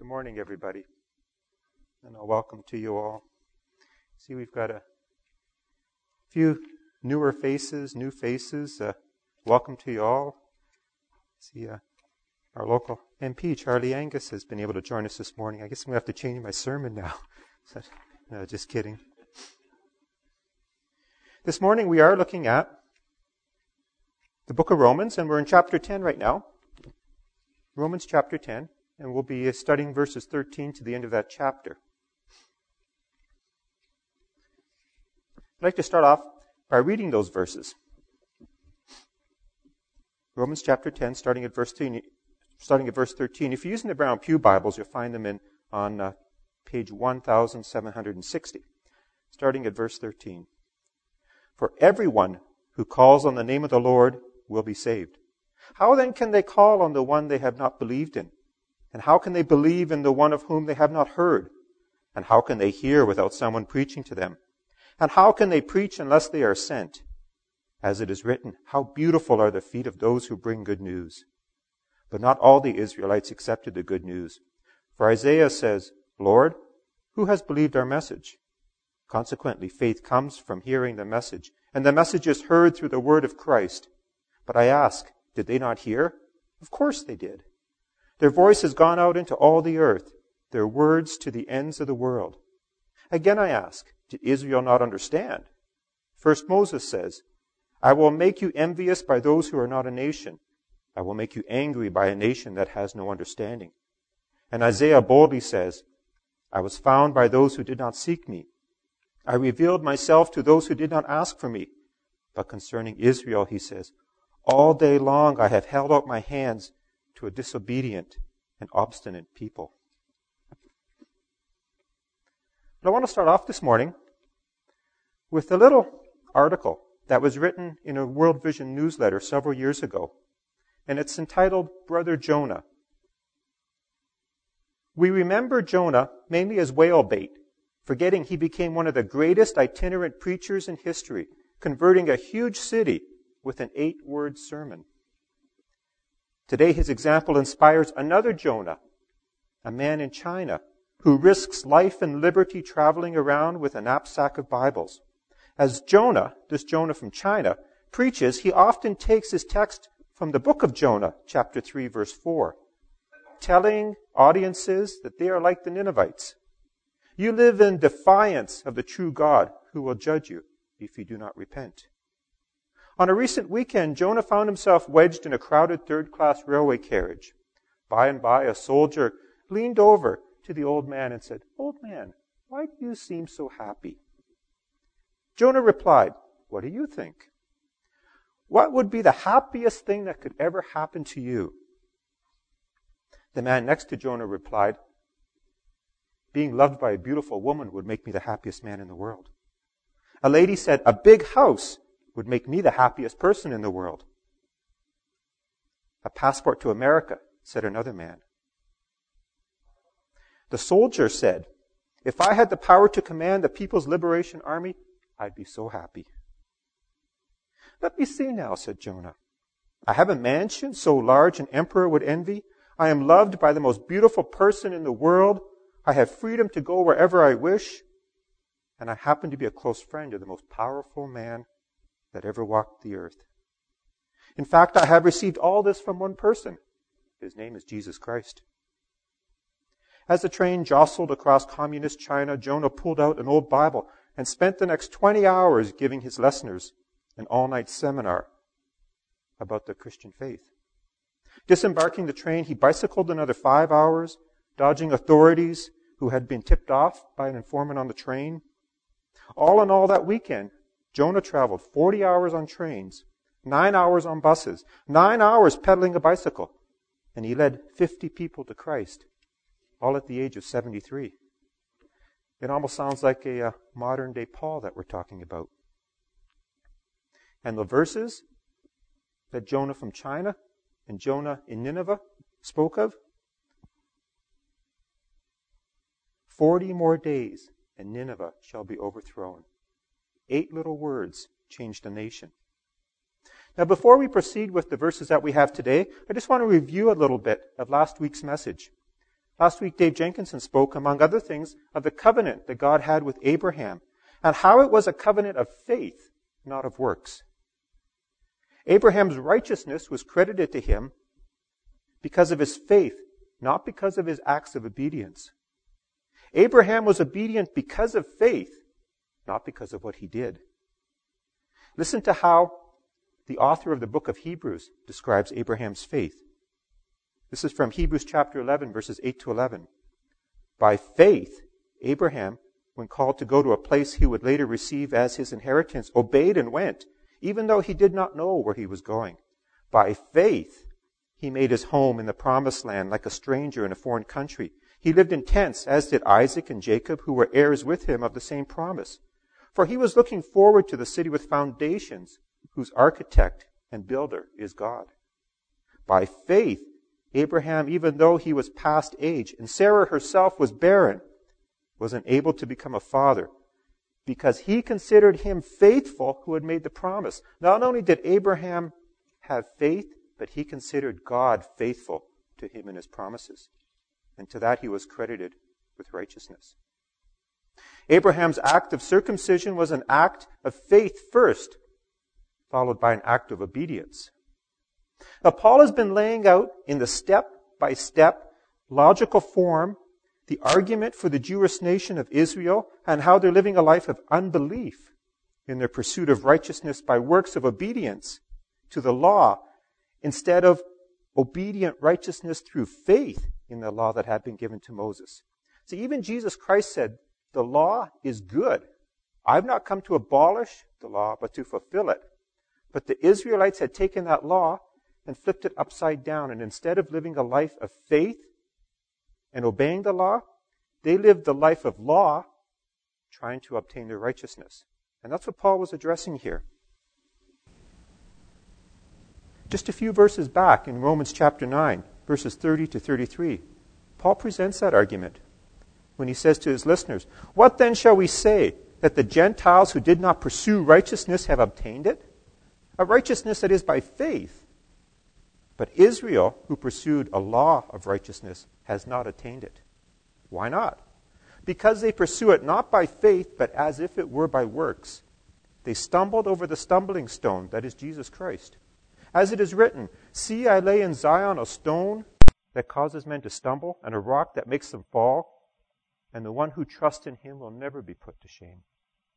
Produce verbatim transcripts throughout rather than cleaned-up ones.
Good morning, everybody, and a welcome to you all. See, we've got a few newer faces, new faces. Uh, welcome to you all. See, uh, our local M P, Charlie Angus, has been able to join us this morning. I guess I'm going to have to change my sermon now. No, just kidding. This morning we are looking at the book of Romans, and we're in chapter ten right now. Romans chapter ten. And we'll be studying verses thirteen to the end of that chapter. I'd like to start off by reading those verses. Romans chapter ten, starting at verse thirteen. Starting at verse thirteen. If you're using the Brown Pew Bibles, you'll find them in on uh, page one thousand seven hundred sixty. Starting at verse thirteen. For everyone who calls on the name of the Lord will be saved. How then can they call on the one they have not believed in? And how can they believe in the one of whom they have not heard? And how can they hear without someone preaching to them? And how can they preach unless they are sent? As it is written, how beautiful are the feet of those who bring good news. But not all the Israelites accepted the good news. For Isaiah says, Lord, who has believed our message? Consequently, faith comes from hearing the message, and the message is heard through the word of Christ. But I ask, did they not hear? Of course they did. Their voice has gone out into all the earth, their words to the ends of the world. Again I ask, did Israel not understand? First Moses says, I will make you envious by those who are not a nation. I will make you angry by a nation that has no understanding. And Isaiah boldly says, I was found by those who did not seek me. I revealed myself to those who did not ask for me. But concerning Israel, he says, all day long I have held out my hands to a disobedient and obstinate people. But I want to start off this morning with a little article that was written in a World Vision newsletter several years ago. And it's entitled, Brother Jonah. We remember Jonah mainly as whale bait, forgetting he became one of the greatest itinerant preachers in history, converting a huge city with an eight-word sermon. Today, his example inspires another Jonah, a man in China, who risks life and liberty traveling around with a knapsack of Bibles. As Jonah, this Jonah from China, preaches, he often takes his text from the book of Jonah, chapter three, verse four, telling audiences that they are like the Ninevites. You live in defiance of the true God who will judge you if you do not repent. On a recent weekend, Jonah found himself wedged in a crowded third-class railway carriage. By and by, a soldier leaned over to the old man and said, Old man, why do you seem so happy? Jonah replied, What do you think? What would be the happiest thing that could ever happen to you? The man next to Jonah replied, Being loved by a beautiful woman would make me the happiest man in the world. A lady said, A big house would make me the happiest person in the world. A passport to America, said another man. The soldier said, If I had the power to command the People's Liberation Army, I'd be so happy. Let me see now, said Jonah. I have a mansion so large an emperor would envy. I am loved by the most beautiful person in the world. I have freedom to go wherever I wish. And I happen to be a close friend of the most powerful man that ever walked the earth. In fact, I have received all this from one person. His name is Jesus Christ. As the train jostled across communist China, Jonah pulled out an old Bible and spent the next twenty hours giving his listeners an all-night seminar about the Christian faith. Disembarking the train, he bicycled another five hours, dodging authorities who had been tipped off by an informant on the train. All in all, that weekend, Jonah traveled forty hours on trains, nine hours on buses, nine hours pedaling a bicycle, and he led fifty people to Christ, all at the age of seventy-three. It almost sounds like a uh, modern-day Paul that we're talking about. And the verses that Jonah from China and Jonah in Nineveh spoke of, forty more days and Nineveh shall be overthrown. Eight little words changed a nation. Now, before we proceed with the verses that we have today, I just want to review a little bit of last week's message. Last week, Dave Jenkinson spoke, among other things, of the covenant that God had with Abraham and how it was a covenant of faith, not of works. Abraham's righteousness was credited to him because of his faith, not because of his acts of obedience. Abraham was obedient because of faith, not because of what he did. Listen to how the author of the book of Hebrews describes Abraham's faith. This is from Hebrews chapter eleven, verses eight to eleven. By faith, Abraham, when called to go to a place he would later receive as his inheritance, obeyed and went, even though he did not know where he was going. By faith, he made his home in the promised land like a stranger in a foreign country. He lived in tents, as did Isaac and Jacob, who were heirs with him of the same promise. For he was looking forward to the city with foundations, whose architect and builder is God. By faith, Abraham, even though he was past age, and Sarah herself was barren, was unable to become a father, because he considered him faithful who had made the promise. Not only did Abraham have faith, but he considered God faithful to him in his promises. And to that he was credited with righteousness. Abraham's act of circumcision was an act of faith first, followed by an act of obedience. Now, Paul has been laying out in the step-by-step logical form the argument for the Jewish nation of Israel and how they're living a life of unbelief in their pursuit of righteousness by works of obedience to the law instead of obedient righteousness through faith in the law that had been given to Moses. See, even Jesus Christ said, the law is good. I've not come to abolish the law, but to fulfill it. But the Israelites had taken that law and flipped it upside down. And instead of living a life of faith and obeying the law, they lived the life of law, trying to obtain their righteousness. And that's what Paul was addressing here. Just a few verses back in Romans chapter nine, verses thirty to thirty-three, Paul presents that argument when he says to his listeners, "What then shall we say? That the Gentiles who did not pursue righteousness have obtained it? A righteousness that is by faith. But Israel, who pursued a law of righteousness, has not attained it." Why not? Because they pursue it not by faith, but as if it were by works. They stumbled over the stumbling stone, that is Jesus Christ. As it is written, "See, I lay in Zion a stone that causes men to stumble, and a rock that makes them fall, and the one who trusts in him will never be put to shame."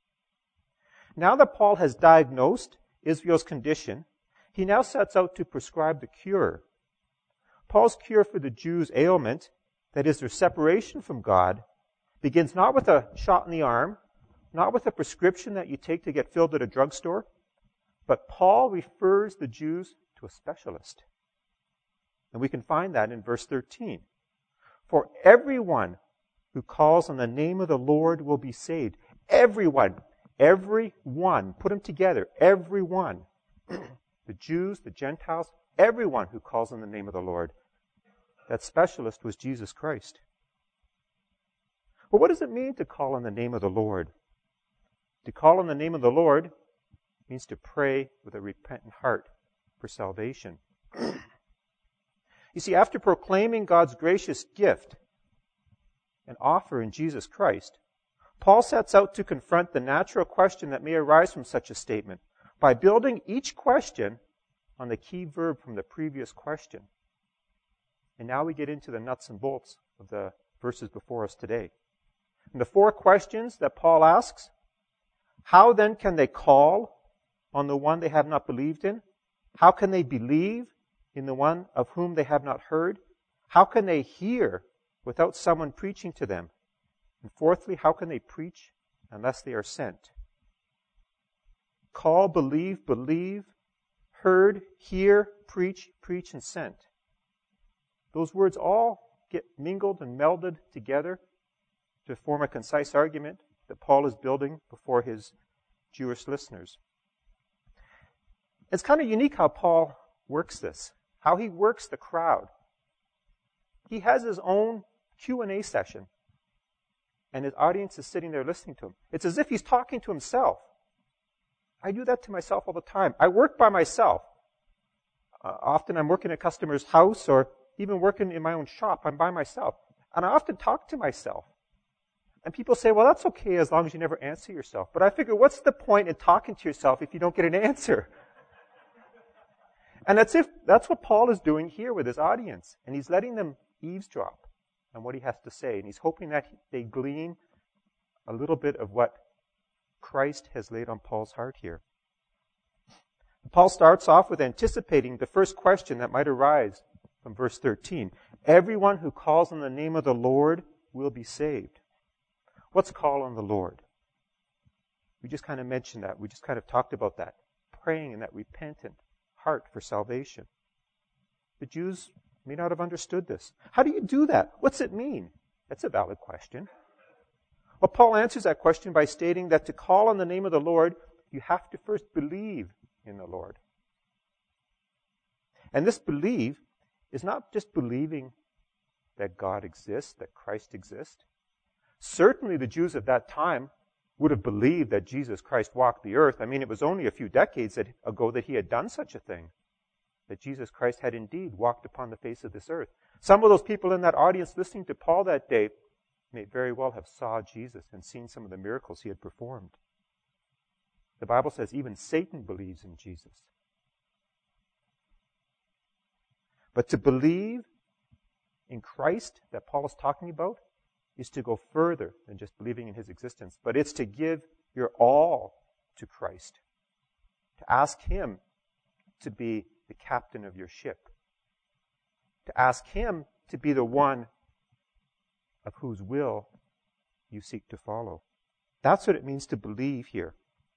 Now that Paul has diagnosed Israel's condition, he now sets out to prescribe the cure. Paul's cure for the Jews' ailment, that is their separation from God, begins not with a shot in the arm, not with a prescription that you take to get filled at a drugstore, but Paul refers the Jews to a specialist. And we can find that in verse thirteen. "For everyone who calls on the name of the Lord will be saved." Everyone. Everyone. Put them together. Everyone. The Jews, the Gentiles, everyone who calls on the name of the Lord. That specialist was Jesus Christ. But what does it mean to call on the name of the Lord? To call on the name of the Lord means to pray with a repentant heart for salvation. You see, after proclaiming God's gracious gift and offer in Jesus Christ, Paul sets out to confront the natural question that may arise from such a statement by building each question on the key verb from the previous question. And now we get into the nuts and bolts of the verses before us today. And the four questions that Paul asks: how then can they call on the one they have not believed in? How can they believe in the one of whom they have not heard? How can they hear without someone preaching to them? And fourthly, how can they preach unless they are sent? Call, believe, believe, heard, hear, preach, preach, and sent. Those words all get mingled and melded together to form a concise argument that Paul is building before his Jewish listeners. It's kind of unique how Paul works this, how he works the crowd. He has his own Q and A session, and his audience is sitting there listening to him. It's as if he's talking to himself. I do that to myself all the time. I work by myself. Uh, often I'm working at a customer's house or even working in my own shop. I'm by myself. And I often talk to myself. And people say, well, that's okay as long as you never answer yourself. But I figure, what's the point in talking to yourself if you don't get an answer? And that's if that's what Paul is doing here with his audience. And he's letting them eavesdrop on what he has to say. And he's hoping that they glean a little bit of what Christ has laid on Paul's heart here. Paul starts off with anticipating the first question that might arise from verse thirteen. Everyone who calls on the name of the Lord will be saved. What's call on the Lord? We just kind of mentioned that. We just kind of talked about that. Praying in that repentant heart for salvation. The Jews may not have understood this. How do you do that? What's it mean? That's a valid question. Well, Paul answers that question by stating that to call on the name of the Lord, you have to first believe in the Lord. And this believe is not just believing that God exists, that Christ exists. Certainly the Jews of that time would have believed that Jesus Christ walked the earth. I mean, it was only a few decades ago that he had done such a thing, that Jesus Christ had indeed walked upon the face of this earth. Some of those people in that audience listening to Paul that day may very well have saw Jesus and seen some of the miracles he had performed. The Bible says even Satan believes in Jesus. But to believe in Christ that Paul is talking about is to go further than just believing in his existence. But it's to give your all to Christ. To ask him to be the captain of your ship. To ask him to be the one of whose will you seek to follow. That's what it means to believe here.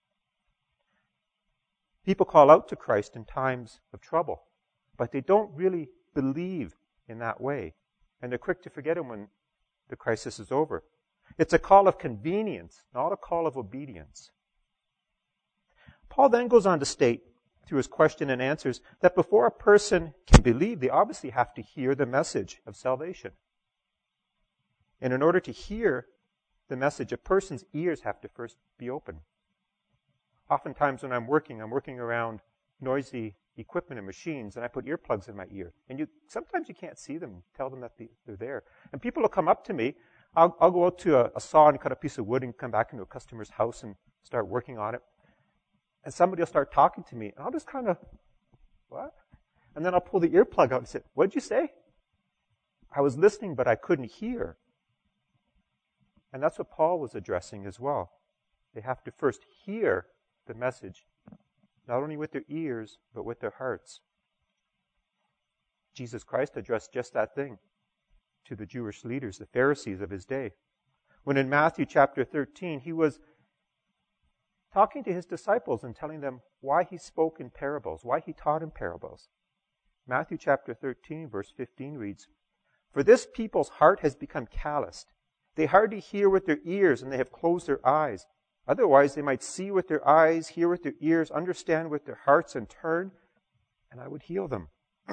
People call out to Christ in times of trouble, but they don't really believe in that way. And they're quick to forget him when the crisis is over. It's a call of convenience, not a call of obedience. Paul then goes on to state, through his question and answers, that before a person can believe, they obviously have to hear the message of salvation. And in order to hear the message, a person's ears have to first be open. Oftentimes when I'm working, I'm working around noisy equipment and machines, and I put earplugs in my ear. And you sometimes you can't see them, tell them that they're there. And people will come up to me. I'll, I'll go out to a, a saw and cut a piece of wood and come back into a customer's house and start working on it. And somebody will start talking to me, and I'll just kind of, what? And then I'll pull the earplug out and say, what'd you say? I was listening, but I couldn't hear. And that's what Paul was addressing as well. They have to first hear the message, not only with their ears, but with their hearts. Jesus Christ addressed just that thing to the Jewish leaders, the Pharisees of his day. When in Matthew chapter thirteen, he was talking to his disciples and telling them why he spoke in parables, why he taught in parables. Matthew chapter thirteen, verse fifteen reads, "For this people's heart has become calloused. They hardly hear with their ears, and they have closed their eyes. Otherwise, they might see with their eyes, hear with their ears, understand with their hearts, and turn, and I would heal them."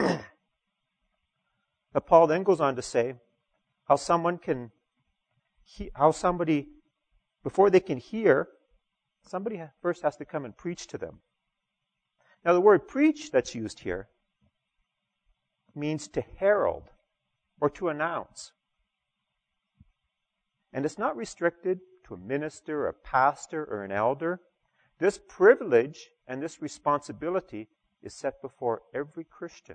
But Paul then goes on to say how someone can, he, how somebody, before they can hear, somebody first has to come and preach to them. Now, the word preach that's used here means to herald or to announce. And it's not restricted to a minister, a pastor, or an elder. This privilege and this responsibility is set before every Christian.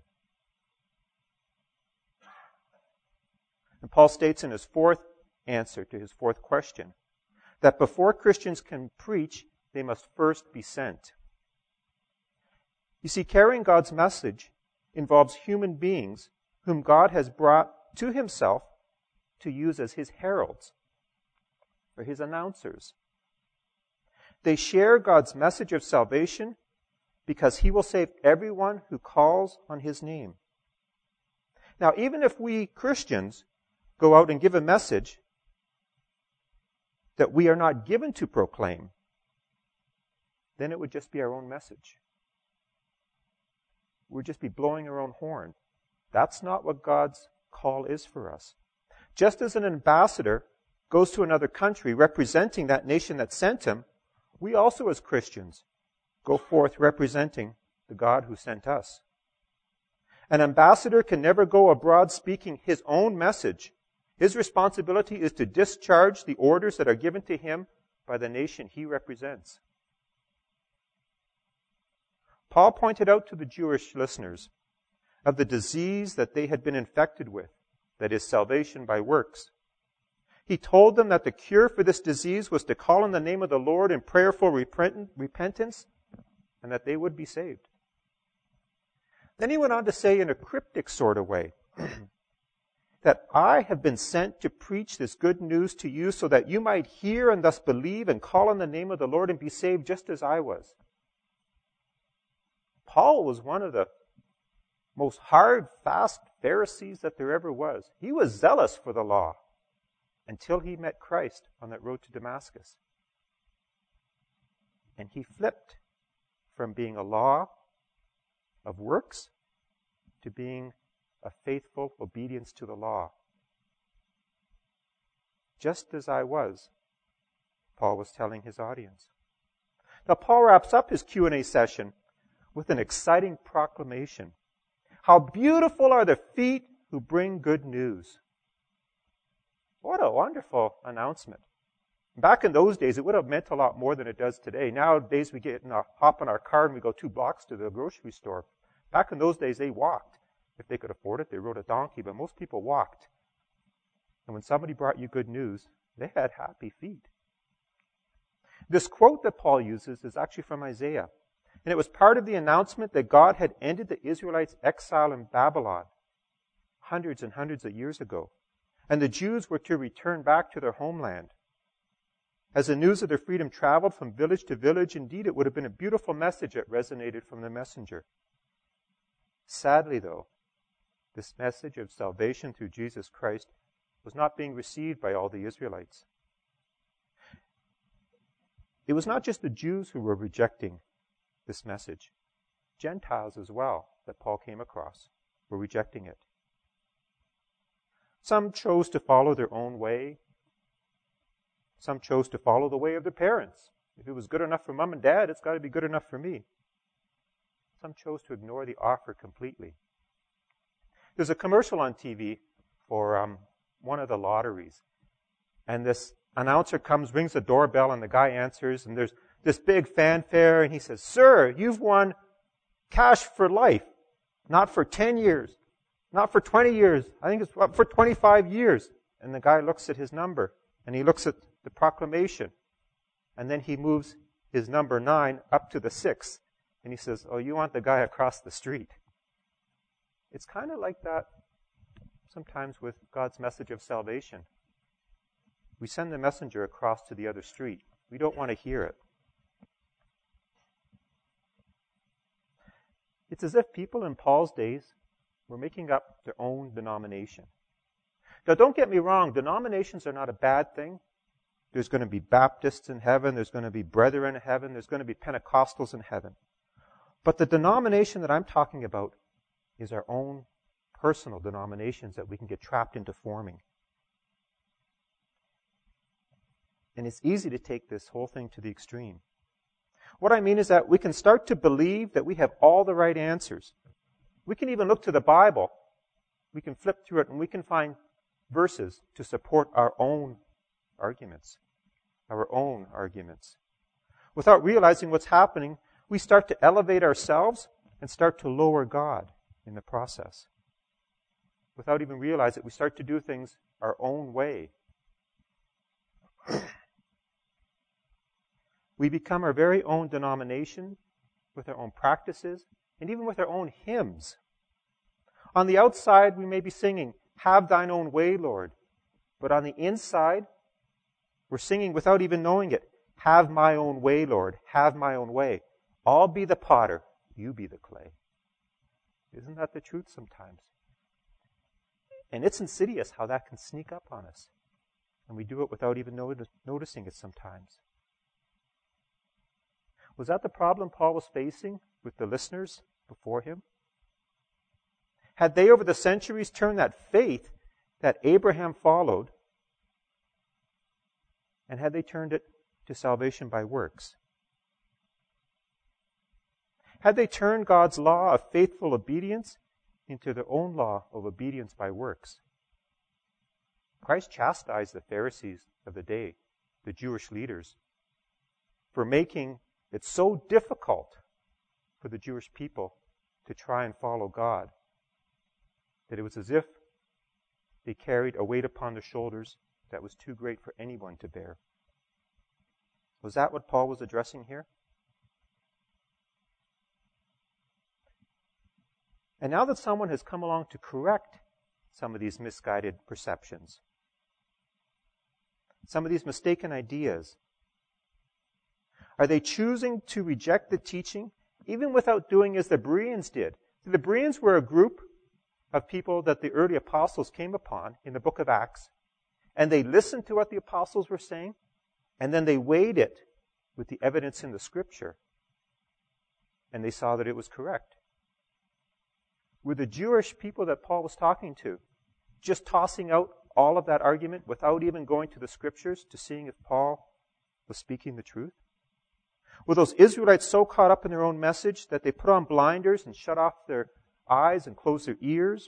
And Paul states in his fourth answer to his fourth question that before Christians can preach, they must first be sent. You see, carrying God's message involves human beings whom God has brought to himself to use as his heralds or his announcers. They share God's message of salvation because he will save everyone who calls on his name. Now, even if we Christians go out and give a message that we are not given to proclaim, then it would just be our own message. We'd just be blowing our own horn. That's not what God's call is for us. Just as an ambassador goes to another country representing that nation that sent him, we also as Christians go forth representing the God who sent us. An ambassador can never go abroad speaking his own message, His responsibility is to discharge the orders that are given to him by the nation he represents. Paul pointed out to the Jewish listeners of the disease that they had been infected with, that is, salvation by works. He told them that the cure for this disease was to call on the name of the Lord in prayerful repentance, and that they would be saved. Then he went on to say in a cryptic sort of way, that I have been sent to preach this good news to you so that you might hear and thus believe and call on the name of the Lord and be saved just as I was. Paul was one of the most hard, fast Pharisees that there ever was. He was zealous for the law until he met Christ on that road to Damascus. And he flipped from being a law of works to being a faithful obedience to the law. Just as I was, Paul was telling his audience. Now, Paul wraps up his Q and A session with an exciting proclamation. How beautiful are the feet who bring good news. What a wonderful announcement. Back in those days, it would have meant a lot more than it does today. Nowadays, we get in a, hop in our car and we go two blocks to the grocery store. Back in those days, they walked. If they could afford it, they rode a donkey, but most people walked. And when somebody brought you good news, they had happy feet. This quote that Paul uses is actually from Isaiah. And it was part of the announcement that God had ended the Israelites' exile in Babylon hundreds and hundreds of years ago. And the Jews were to return back to their homeland. As the news of their freedom traveled from village to village, indeed, it would have been a beautiful message that resonated from the messenger. Sadly, though, this message of salvation through Jesus Christ was not being received by all the Israelites. It was not just the Jews who were rejecting this message. Gentiles as well, that Paul came across, were rejecting it. Some chose to follow their own way. Some chose to follow the way of their parents. If it was good enough for mom and dad, it's got to be good enough for me. Some chose to ignore the offer completely. There's a commercial on T V for um, one of the lotteries. And this announcer comes, rings the doorbell, and the guy answers, and there's this big fanfare, and he says, "Sir, you've won cash for life, not for ten years, not for twenty years. I think it's for twenty-five years. And the guy looks at his number, and he looks at the proclamation, and then he moves his number nine up to the six, and he says, "Oh, you want the guy across the street." It's kind of like that sometimes with God's message of salvation. We send the messenger across to the other street. We don't want to hear it. It's as if people in Paul's days were making up their own denomination. Now, don't get me wrong. Denominations are not a bad thing. There's going to be Baptists in heaven. There's going to be Brethren in heaven. There's going to be Pentecostals in heaven. But the denomination that I'm talking about is our own personal denominations that we can get trapped into forming. And it's easy to take this whole thing to the extreme. What I mean is that we can start to believe that we have all the right answers. We can even look to the Bible. We can flip through it and we can find verses to support our own arguments. Our own arguments. Without realizing what's happening, we start to elevate ourselves and start to lower God in the process. Without even realizing it, we start to do things our own way. We become our very own denomination with our own practices and even with our own hymns. On the outside, we may be singing, "Have thine own way, Lord." But on the inside, we're singing without even knowing it, "Have my own way, Lord. Have my own way. I'll be the potter. You be the clay." Isn't that the truth sometimes? And it's insidious how that can sneak up on us. And we do it without even notice, noticing it sometimes. Was that the problem Paul was facing with the listeners before him? Had they over the centuries turned that faith that Abraham followed, and had they turned it to salvation by works? Had they turned God's law of faithful obedience into their own law of obedience by works? Christ chastised the Pharisees of the day, the Jewish leaders, for making it so difficult for the Jewish people to try and follow God that it was as if they carried a weight upon their shoulders that was too great for anyone to bear. Was that what Paul was addressing here? And now that someone has come along to correct some of these misguided perceptions, some of these mistaken ideas, are they choosing to reject the teaching even without doing as the Bereans did? The Bereans were a group of people that the early apostles came upon in the book of Acts, and they listened to what the apostles were saying, and then they weighed it with the evidence in the Scripture, and they saw that it was correct. Were the Jewish people that Paul was talking to just tossing out all of that argument without even going to the Scriptures to seeing if Paul was speaking the truth? Were those Israelites so caught up in their own message that they put on blinders and shut off their eyes and closed their ears?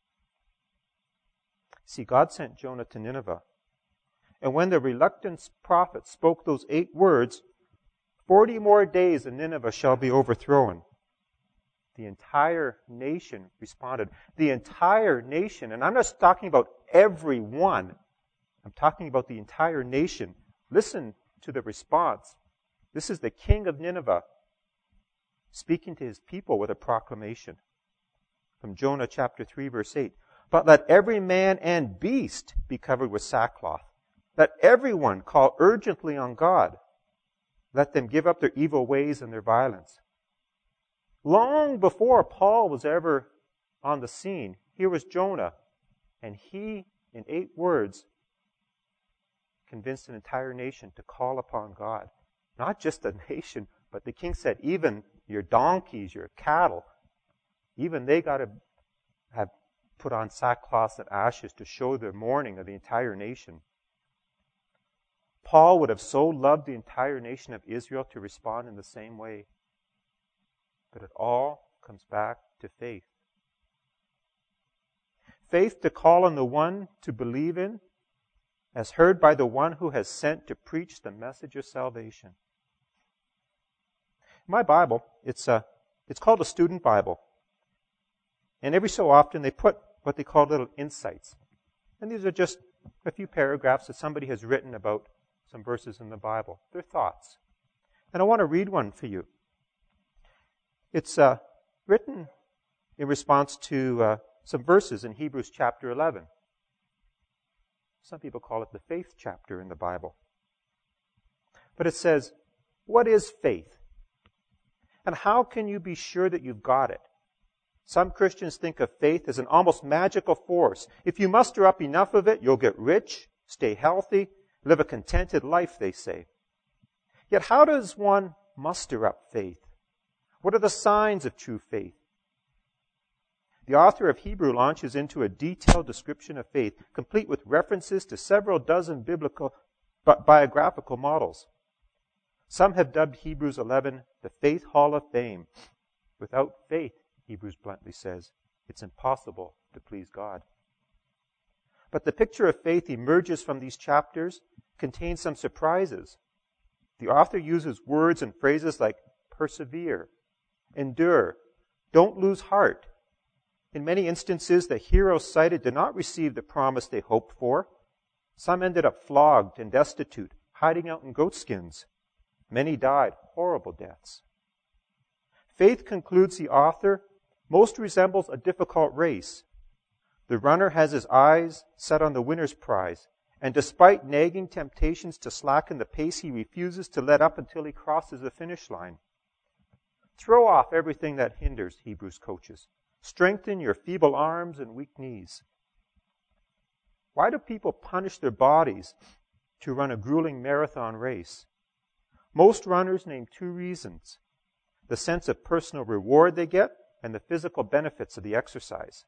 See, God sent Jonah to Nineveh. And when the reluctant prophet spoke those eight words, forty more days and Nineveh shall be overthrown. The entire nation responded. The entire nation, and I'm not talking about everyone. I'm talking about the entire nation. Listen to the response. This is the king of Nineveh speaking to his people with a proclamation. From Jonah chapter three, verse eight. But let every man and beast be covered with sackcloth. Let everyone call urgently on God. Let them give up their evil ways and their violence. Long before Paul was ever on the scene, here was Jonah, and he, in eight words, convinced an entire nation to call upon God. Not just a nation, but the king said, even your donkeys, your cattle, even they got to have put on sackcloth and ashes to show their mourning of the entire nation. Paul would have so loved the entire nation of Israel to respond in the same way. But it all comes back to faith. Faith to call on the one to believe in, as heard by the one who has sent to preach the message of salvation. My Bible, it's a, it's called a student Bible. And every so often they put what they call little insights. And these are just a few paragraphs that somebody has written about some verses in the Bible. They're thoughts. And I want to read one for you. It's uh, written in response to uh, some verses in Hebrews chapter eleven. Some people call it the faith chapter in the Bible. But it says, what is faith? And how can you be sure that you've got it? Some Christians think of faith as an almost magical force. If you muster up enough of it, you'll get rich, stay healthy, live a contented life, they say. Yet how does one muster up faith? What are the signs of true faith? The author of Hebrew launches into a detailed description of faith, complete with references to several dozen biblical bi- biographical models. Some have dubbed Hebrews eleven the Faith Hall of Fame. Without faith, Hebrews bluntly says, it's impossible to please God. But the picture of faith emerges from these chapters contains some surprises. The author uses words and phrases like persevere, endure, don't lose heart. In many instances, the heroes cited did not receive the promise they hoped for. Some ended up flogged and destitute, hiding out in goatskins. Many died horrible deaths. Faith, concludes the author, most resembles a difficult race. The runner has his eyes set on the winner's prize, and despite nagging temptations to slacken the pace, he refuses to let up until he crosses the finish line. Throw off everything that hinders, Hebrews coaches. Strengthen your feeble arms and weak knees. Why do people punish their bodies to run a grueling marathon race? Most runners name two reasons: the sense of personal reward they get and the physical benefits of the exercise.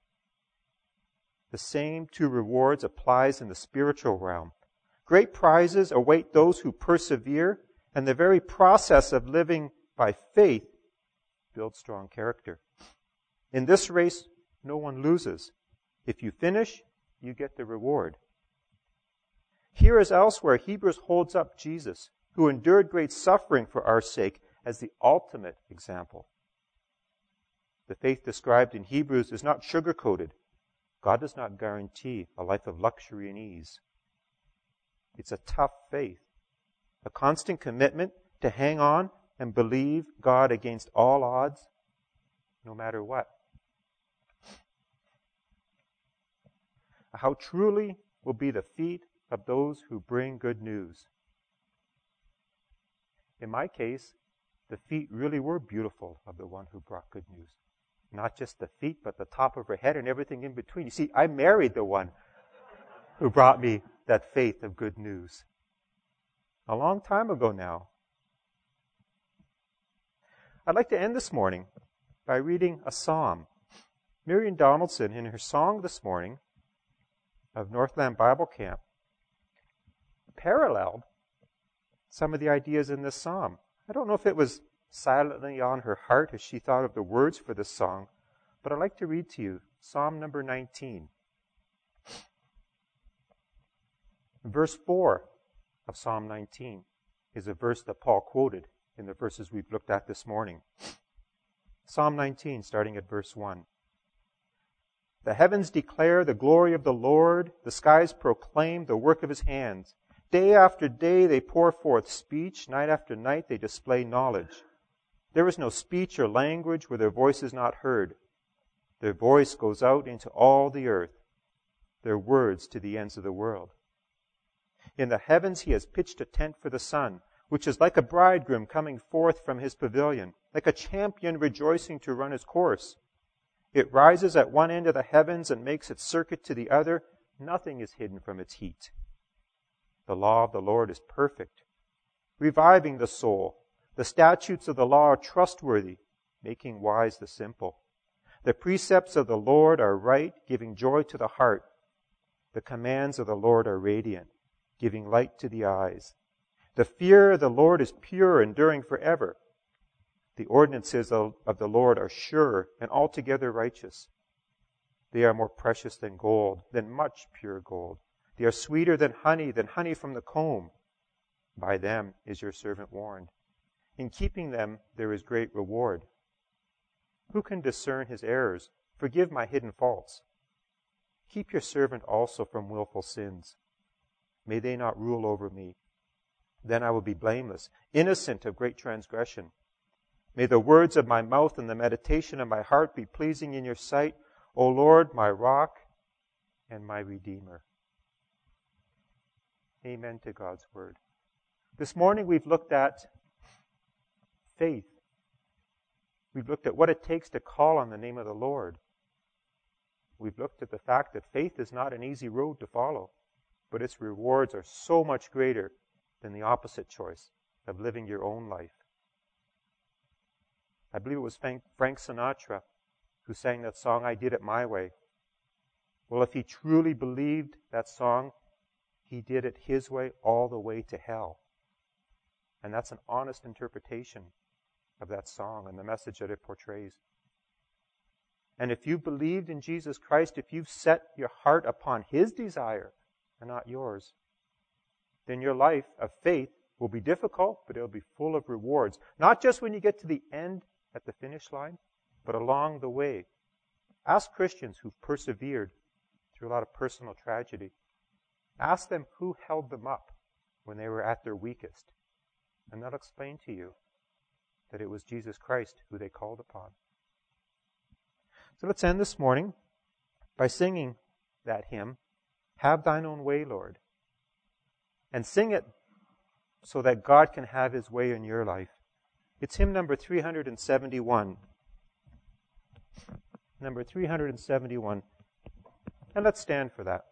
The same two rewards applies in the spiritual realm. Great prizes await those who persevere, and the very process of living by faith builds strong character. In this race, no one loses. If you finish, you get the reward. Here as elsewhere, Hebrews holds up Jesus, who endured great suffering for our sake, as the ultimate example. The faith described in Hebrews is not sugar-coated. God does not guarantee a life of luxury and ease. It's a tough faith, a constant commitment to hang on and believe God against all odds, no matter what. How truly will be the feet of those who bring good news. In my case, the feet really were beautiful of the one who brought good news. Not just the feet, but the top of her head and everything in between. You see, I married the one who brought me that faith of good news. A long time ago now. I'd like to end this morning by reading a psalm. Miriam Donaldson, in her song this morning of Northland Bible Camp, paralleled some of the ideas in this psalm. I don't know if it was silently on her heart as she thought of the words for this song, but I'd like to read to you Psalm number nineteen. Verse four of Psalm nineteen is a verse that Paul quoted in the verses we've looked at this morning. Psalm nineteen, starting at verse one. The heavens declare the glory of the Lord. The skies proclaim the work of his hands. Day after day they pour forth speech. Night after night they display knowledge. There is no speech or language where their voice is not heard. Their voice goes out into all the earth, their words to the ends of the world. In the heavens he has pitched a tent for the sun, which is like a bridegroom coming forth from his pavilion, like a champion rejoicing to run his course. It rises at one end of the heavens and makes its circuit to the other. Nothing is hidden from its heat. The law of the Lord is perfect, reviving the soul. The statutes of the law are trustworthy, making wise the simple. The precepts of the Lord are right, giving joy to the heart. The commands of the Lord are radiant, giving light to the eyes. The fear of the Lord is pure, enduring forever. The ordinances of, of the Lord are sure and altogether righteous. They are more precious than gold, than much pure gold. They are sweeter than honey, than honey from the comb. By them is your servant warned. In keeping them there is great reward. Who can discern his errors? Forgive my hidden faults. Keep your servant also from willful sins. May they not rule over me. Then I will be blameless, innocent of great transgression. May the words of my mouth and the meditation of my heart be pleasing in your sight, O Lord, my rock and my redeemer. Amen to God's word. This morning we've looked at faith. We've looked at what it takes to call on the name of the Lord. We've looked at the fact that faith is not an easy road to follow, but its rewards are so much greater than the opposite choice of living your own life. I believe it was Frank Sinatra who sang that song, I Did It My Way. Well, if he truly believed that song, he did it his way all the way to hell. And that's an honest interpretation of that song and the message that it portrays. And if you believed in Jesus Christ, if you've set your heart upon his desire and not yours, then your life of faith will be difficult, but it'll be full of rewards. Not just when you get to the end at the finish line, but along the way. Ask Christians who've persevered through a lot of personal tragedy. Ask them who held them up when they were at their weakest. And they'll explain to you that it was Jesus Christ who they called upon. So let's end this morning by singing that hymn, Have Thine Own Way, Lord. And sing it so that God can have his way in your life. It's hymn number three hundred seventy-one. Number three hundred seventy-one. And let's stand for that.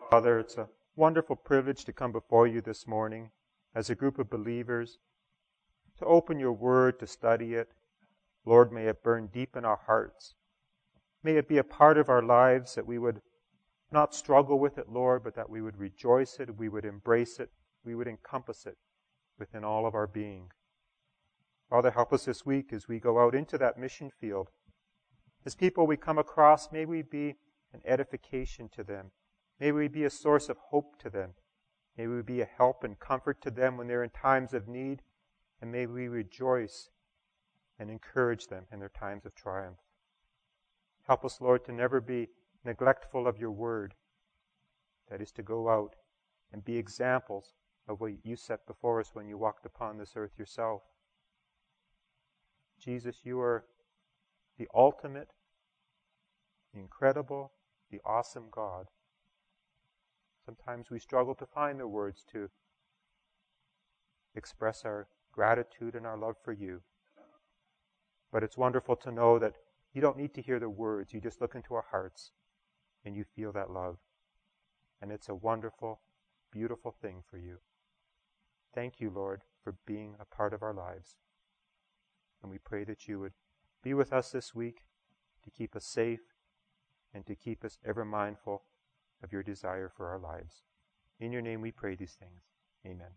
Father, it's a wonderful privilege to come before you this morning as a group of believers, to open your word, to study it. Lord, may it burn deep in our hearts. May it be a part of our lives that we would not struggle with it, Lord, but that we would rejoice it, we would embrace it, we would encompass it within all of our being. Father, help us this week as we go out into that mission field. As people we come across, may we be an edification to them. May we be a source of hope to them. May we be a help and comfort to them when they're in times of need. And may we rejoice and encourage them in their times of triumph. Help us, Lord, to never be neglectful of your word. That is to go out and be examples of what you set before us when you walked upon this earth yourself. Jesus, you are the ultimate, the incredible, the awesome God. Sometimes we struggle to find the words to express our gratitude and our love for you. But it's wonderful to know that you don't need to hear the words. You just look into our hearts and you feel that love. And it's a wonderful, beautiful thing for you. Thank you, Lord, for being a part of our lives. And we pray that you would be with us this week to keep us safe and to keep us ever mindful of your desire for our lives. In your name we pray these things. Amen.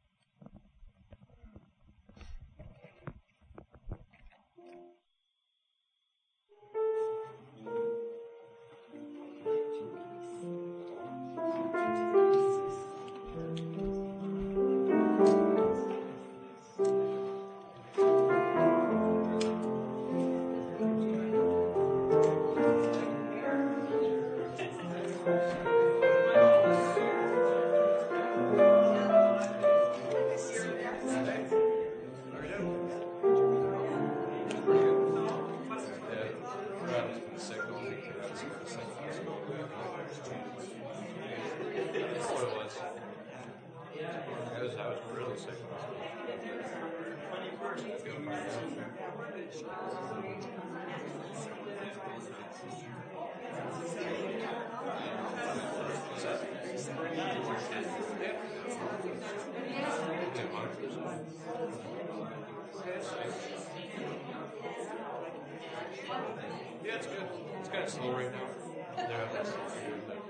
Yeah, it's good. It's kind of slow right now. Yeah.